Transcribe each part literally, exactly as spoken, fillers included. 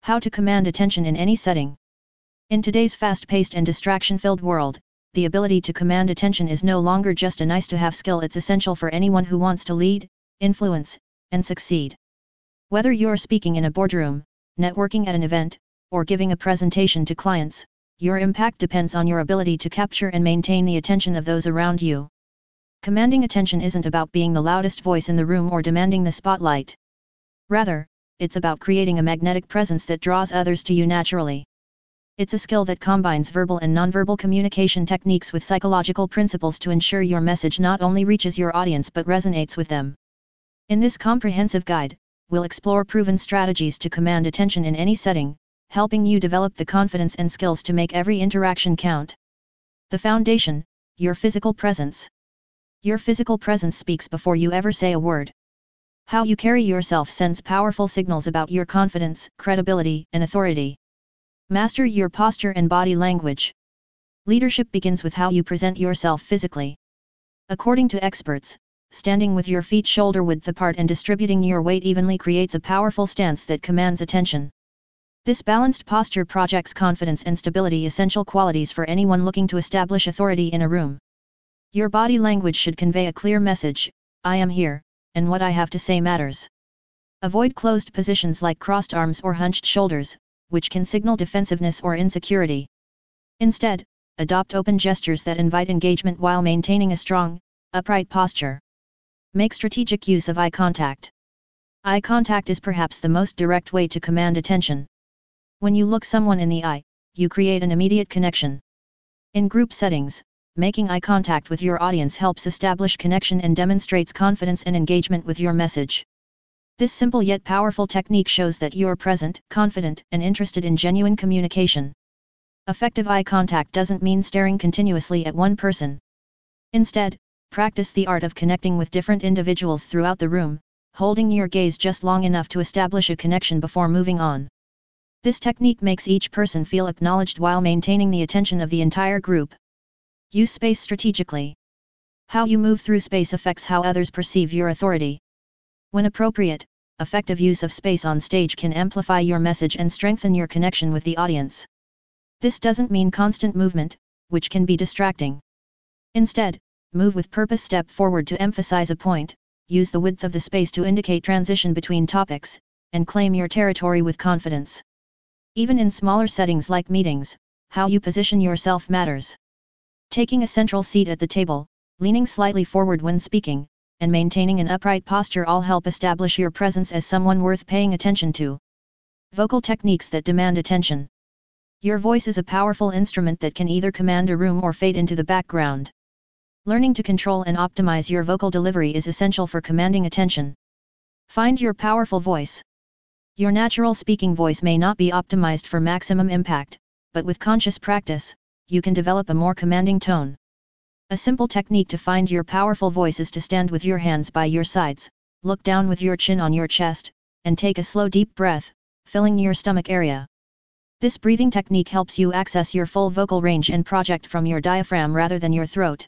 How to command attention in any setting. In today's fast-paced and distraction-filled world, the ability to command attention is no longer just a nice-to-have skill, it's essential for anyone who wants to lead, influence, and succeed. Whether you're speaking in a boardroom, networking at an event, or giving a presentation to clients, your impact depends on your ability to capture and maintain the attention of those around you. Commanding attention isn't about being the loudest voice in the room or demanding the spotlight. Rather, it's about creating a magnetic presence that draws others to you naturally. It's a skill that combines verbal and nonverbal communication techniques with psychological principles to ensure your message not only reaches your audience but resonates with them. In this comprehensive guide, we'll explore proven strategies to command attention in any setting, helping you develop the confidence and skills to make every interaction count. The foundation: your physical presence. Your physical presence speaks before you ever say a word. How you carry yourself sends powerful signals about your confidence, credibility, and authority. Master your posture and body language. Leadership begins with how you present yourself physically. According to experts, standing with your feet shoulder width apart and distributing your weight evenly creates a powerful stance that commands attention. This balanced posture projects confidence and stability, essential qualities for anyone looking to establish authority in a room. Your body language should convey a clear message: I am here, and what I have to say matters. Avoid closed positions like crossed arms or hunched shoulders, which can signal defensiveness or insecurity. Instead, adopt open gestures that invite engagement while maintaining a strong, upright posture. Make strategic use of eye contact. Eye contact is perhaps the most direct way to command attention. When you look someone in the eye, you create an immediate connection. In group settings, making eye contact with your audience helps establish connection and demonstrates confidence and engagement with your message. This simple yet powerful technique shows that you're present, confident, and interested in genuine communication. Effective eye contact doesn't mean staring continuously at one person. Instead, practice the art of connecting with different individuals throughout the room, holding your gaze just long enough to establish a connection before moving on. This technique makes each person feel acknowledged while maintaining the attention of the entire group. Use space strategically. How you move through space affects how others perceive your authority. When appropriate, effective use of space on stage can amplify your message and strengthen your connection with the audience. This doesn't mean constant movement, which can be distracting. Instead, move with purpose, step forward to emphasize a point, use the width of the space to indicate transition between topics, and claim your territory with confidence. Even in smaller settings like meetings, how you position yourself matters. Taking a central seat at the table, leaning slightly forward when speaking, and maintaining an upright posture all help establish your presence as someone worth paying attention to. Vocal techniques that demand attention. Your voice is a powerful instrument that can either command a room or fade into the background. Learning to control and optimize your vocal delivery is essential for commanding attention. Find your powerful voice. Your natural speaking voice may not be optimized for maximum impact, but with conscious practice, you can develop a more commanding tone. A simple technique to find your powerful voice is to stand with your hands by your sides, look down with your chin on your chest, and take a slow deep breath, filling your stomach area. This breathing technique helps you access your full vocal range and project from your diaphragm rather than your throat.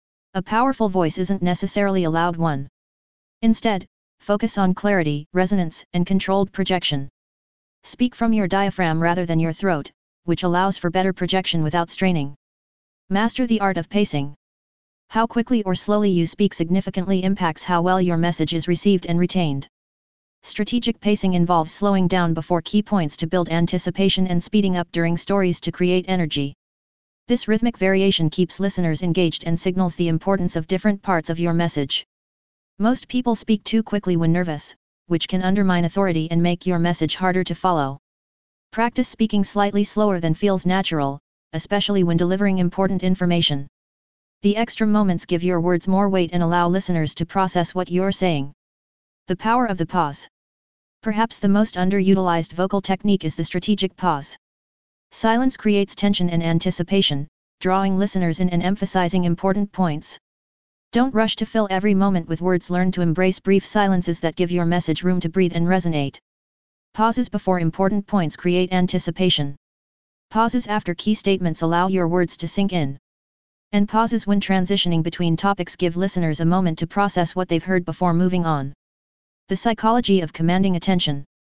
A powerful voice isn't necessarily a loud one. Instead, focus on clarity, resonance, and controlled projection. Speak from your diaphragm rather than your throat, which allows for better projection without straining. Master the art of pacing. How quickly or slowly you speak significantly impacts how well your message is received and retained. Strategic pacing involves slowing down before key points to build anticipation and speeding up during stories to create energy. This rhythmic variation keeps listeners engaged and signals the importance of different parts of your message. Most people speak too quickly when nervous, which can undermine authority and make your message harder to follow. Practice speaking slightly slower than feels natural, especially when delivering important information. The extra moments give your words more weight and allow listeners to process what you're saying. The power of the pause. Perhaps the most underutilized vocal technique is the strategic pause. Silence creates tension and anticipation, drawing listeners in and emphasizing important points. Don't rush to fill every moment with words. Learn to embrace brief silences that give your message room to breathe and resonate. Pauses before important points create anticipation. Pauses after key statements allow your words to sink in. And pauses when transitioning between topics give listeners a moment to process what they've heard before moving on. The psychology of commanding attention.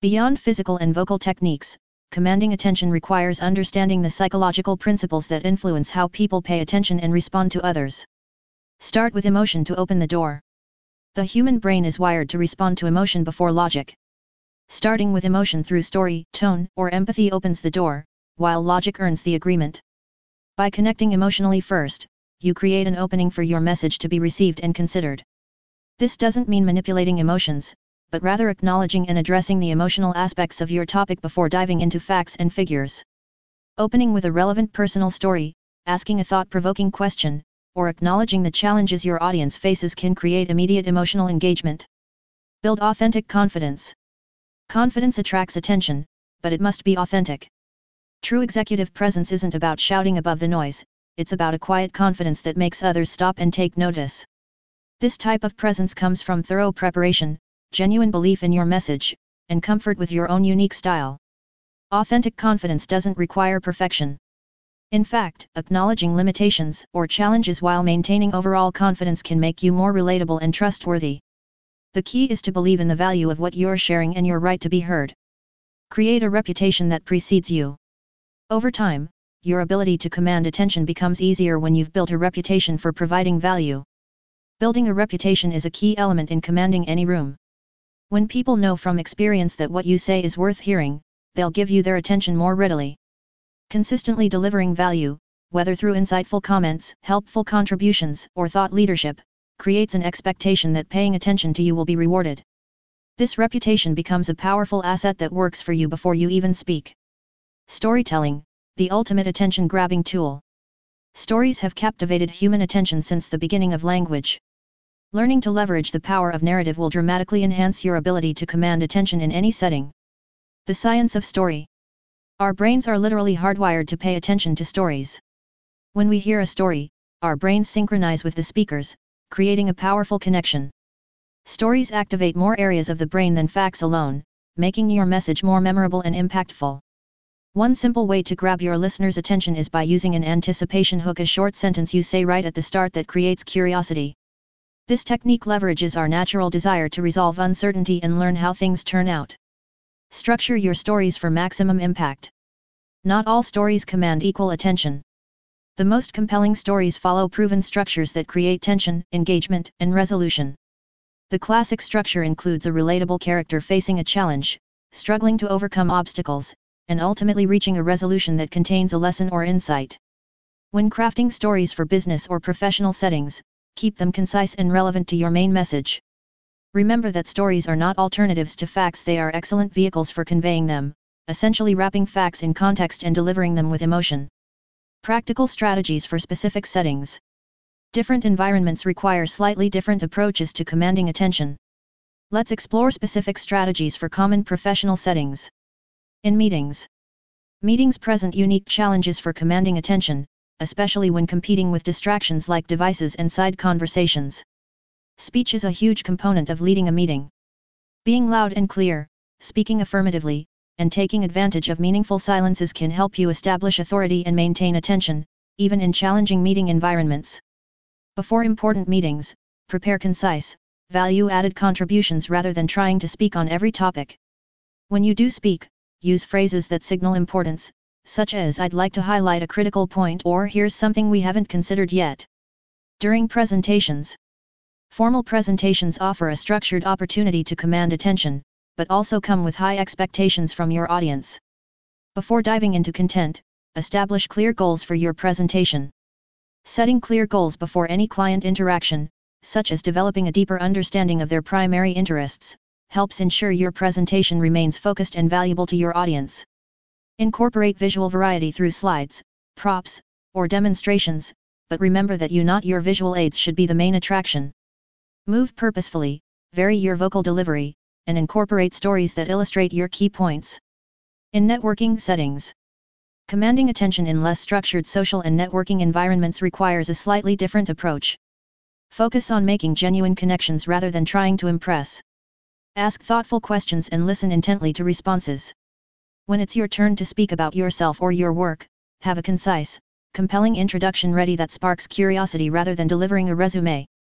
Beyond physical and vocal techniques, commanding attention requires understanding the psychological principles that influence how people pay attention and respond to others. Start with emotion to open the door. The human brain is wired to respond to emotion before logic. Starting with emotion through story, tone, or empathy opens the door, while logic earns the agreement. By connecting emotionally first, you create an opening for your message to be received and considered. This doesn't mean manipulating emotions, but rather acknowledging and addressing the emotional aspects of your topic before diving into facts and figures. Opening with a relevant personal story, asking a thought-provoking question, or acknowledging the challenges your audience faces can create immediate emotional engagement. Build authentic confidence. Confidence attracts attention, but it must be authentic. True executive presence isn't about shouting above the noise, it's about a quiet confidence that makes others stop and take notice. This type of presence comes from thorough preparation, genuine belief in your message, and comfort with your own unique style. Authentic confidence doesn't require perfection. In fact, acknowledging limitations or challenges while maintaining overall confidence can make you more relatable and trustworthy. The key is to believe in the value of what you're sharing and your right to be heard. Create a reputation that precedes you. Over time, your ability to command attention becomes easier when you've built a reputation for providing value. Building a reputation is a key element in commanding any room. When people know from experience that what you say is worth hearing, they'll give you their attention more readily. Consistently delivering value, whether through insightful comments, helpful contributions, or thought leadership, creates an expectation that paying attention to you will be rewarded. This reputation becomes a powerful asset that works for you before you even speak. Storytelling, the ultimate attention-grabbing tool. Stories have captivated human attention since the beginning of language. Learning to leverage the power of narrative will dramatically enhance your ability to command attention in any setting. The science of story. Our brains are literally hardwired to pay attention to stories. When we hear a story, our brains synchronize with the speakers, creating a powerful connection. Stories activate more areas of the brain than facts alone, making your message more memorable and impactful. One simple way to grab your listener's attention is by using an anticipation hook, a short sentence you say right at the start that creates curiosity. This technique leverages our natural desire to resolve uncertainty and learn how things turn out. Structure your stories for maximum impact. Not all stories command equal attention. The most compelling stories follow proven structures that create tension, engagement, and resolution. The classic structure includes a relatable character facing a challenge, struggling to overcome obstacles, and ultimately reaching a resolution that contains a lesson or insight. When crafting stories for business or professional settings, keep them concise and relevant to your main message. Remember that stories are not alternatives to facts, they are excellent vehicles for conveying them, essentially wrapping facts in context and delivering them with emotion. Practical strategies for specific settings. Different environments require slightly different approaches to commanding attention. Let's explore specific strategies for common professional settings. In meetings. Meetings present unique challenges for commanding attention, especially when competing with distractions like devices and side conversations. Speech is a huge component of leading a meeting. Being loud and clear, speaking affirmatively, and taking advantage of meaningful silences can help you establish authority and maintain attention, even in challenging meeting environments. Before important meetings, prepare concise, value-added contributions rather than trying to speak on every topic. When you do speak, use phrases that signal importance, such as "I'd like to highlight a critical point" or "here's something we haven't considered yet." During presentations. Formal presentations offer a structured opportunity to command attention, but also come with high expectations from your audience. Before diving into content, establish clear goals for your presentation. Setting clear goals before any client interaction, such as developing a deeper understanding of their primary interests, helps ensure your presentation remains focused and valuable to your audience. Incorporate visual variety through slides, props, or demonstrations, but remember that you, not your visual aids, should be the main attraction. Move purposefully, vary your vocal delivery, and incorporate stories that illustrate your key points. In networking settings. Commanding attention in less structured social and networking environments requires a slightly different approach. Focus on making genuine connections rather than trying to impress. Ask thoughtful questions and listen intently to responses. When it's your turn to speak about yourself or your work, have a concise, compelling introduction ready that sparks curiosity rather than delivering a resume.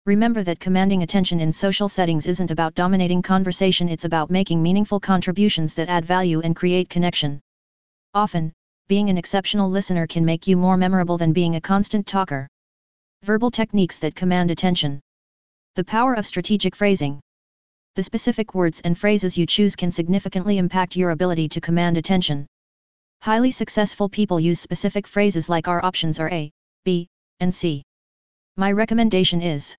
Remember that commanding attention in social settings isn't about dominating conversation, it's about making meaningful contributions that add value and create connection. Often, being an exceptional listener can make you more memorable than being a constant talker. Verbal techniques that command attention. The power of strategic phrasing. The specific words and phrases you choose can significantly impact your ability to command attention. Highly successful people use specific phrases like our options are A, B, and C. My recommendation is.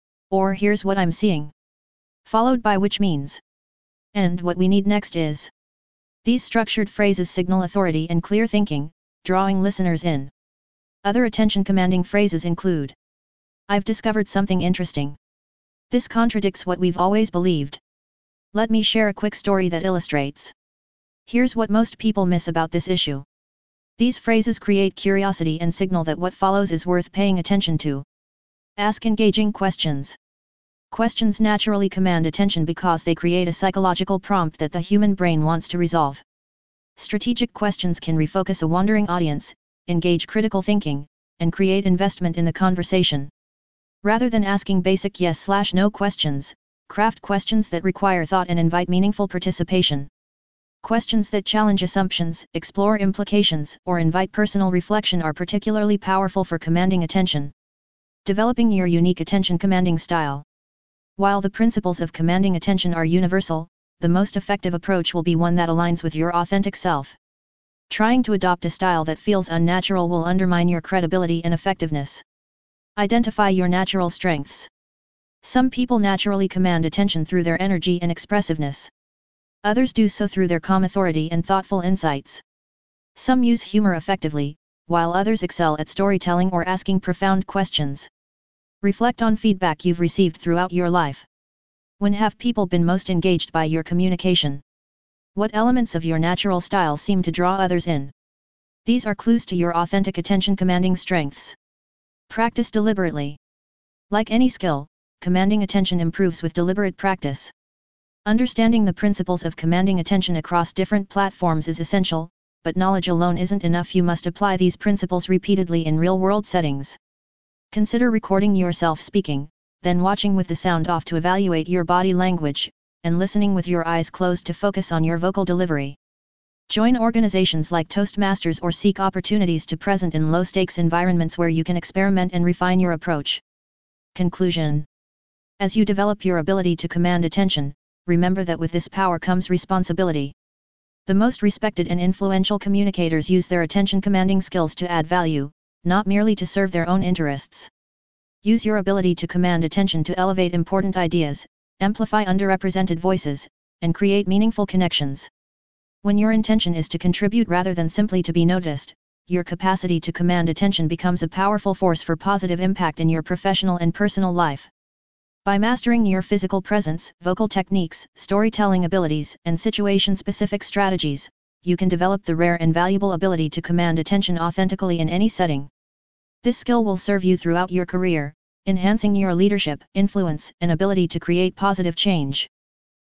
Or here's what I'm seeing. Followed by which means. And what we need next is. These structured phrases signal authority and clear thinking, drawing listeners in. Other attention-commanding phrases include. I've discovered something interesting. This contradicts what we've always believed. Let me share a quick story that illustrates. Here's what most people miss about this issue. These phrases create curiosity and signal that what follows is worth paying attention to. Ask engaging questions. Questions naturally command attention because they create a psychological prompt that the human brain wants to resolve. Strategic questions can refocus a wandering audience, engage critical thinking, and create investment in the conversation. Rather than asking basic yes/no questions, craft questions that require thought and invite meaningful participation. Questions that challenge assumptions, explore implications, or invite personal reflection are particularly powerful for commanding attention. Developing your unique attention-commanding style. While the principles of commanding attention are universal, the most effective approach will be one that aligns with your authentic self. Trying to adopt a style that feels unnatural will undermine your credibility and effectiveness. Identify your natural strengths. Some people naturally command attention through their energy and expressiveness. Others do so through their calm authority and thoughtful insights. Some use humor effectively, while others excel at storytelling or asking profound questions. Reflect on feedback you've received throughout your life. When have people been most engaged by your communication? What elements of your natural style seem to draw others in? These are clues to your authentic attention-commanding strengths. Practice deliberately. Like any skill, commanding attention improves with deliberate practice. Understanding the principles of commanding attention across different platforms is essential, but knowledge alone isn't enough. You must apply these principles repeatedly in real-world settings. Consider recording yourself speaking, then watching with the sound off to evaluate your body language, and listening with your eyes closed to focus on your vocal delivery. Join organizations like Toastmasters or seek opportunities to present in low-stakes environments where you can experiment and refine your approach. Conclusion. As you develop your ability to command attention, remember that with this power comes responsibility. The most respected and influential communicators use their attention-commanding skills to add value, not merely to serve their own interests. Use your ability to command attention to elevate important ideas, amplify underrepresented voices, and create meaningful connections. When your intention is to contribute rather than simply to be noticed, your capacity to command attention becomes a powerful force for positive impact in your professional and personal life. By mastering your physical presence, vocal techniques, storytelling abilities, and situation-specific strategies, you can develop the rare and valuable ability to command attention authentically in any setting. This skill will serve you throughout your career, enhancing your leadership, influence, and ability to create positive change.